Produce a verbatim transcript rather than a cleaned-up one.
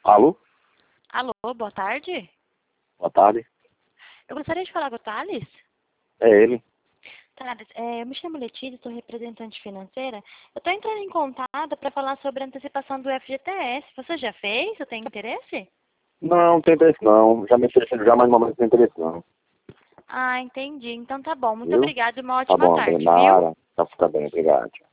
Alô? Alô, boa tarde. Boa tarde. Eu gostaria de falar com o Thales. É ele. Thales, é, eu me chamo Letícia, sou representante financeira. Eu estou entrando em contato para falar sobre a antecipação do F G T S. Você já fez? Você tem interesse? Não, não tem interesse não. Já me interessei já, mas no momento não tem interesse não. Ah, entendi. Então tá bom. Muito Viu? obrigada e uma Tá ótima bom, tarde, viu? Nara. Tá, tá bem, obrigado.